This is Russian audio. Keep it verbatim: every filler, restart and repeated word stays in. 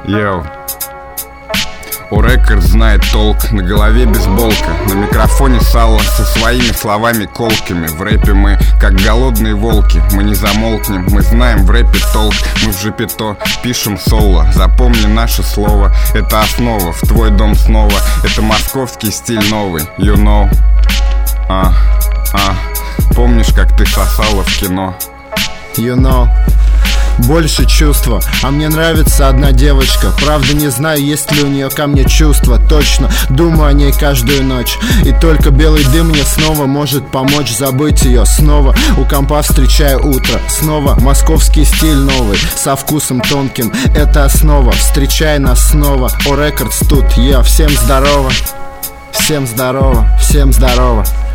Йоу. У Рекорд знает толк, на голове бейсболка, на микрофоне сало со своими словами колкими. В рэпе мы как голодные волки, мы не замолкнем, мы знаем в рэпе толк. Мы в жепито пишем соло, запомни наше слово, это основа, в твой дом снова. Это московский стиль новый, you know. А, а, помнишь, как ты сосала в кино? You know. Больше чувства, а мне нравится одна девочка. Правда не знаю, есть ли у нее ко мне чувства. Точно, думаю о ней каждую ночь. И только белый дым мне снова может помочь забыть ее. Снова у компа встречаю утро. Снова московский стиль новый, со вкусом тонким. Это основа, встречай нас снова. О, Рекордс тут, я, всем здорово. Всем здорово, всем здорово.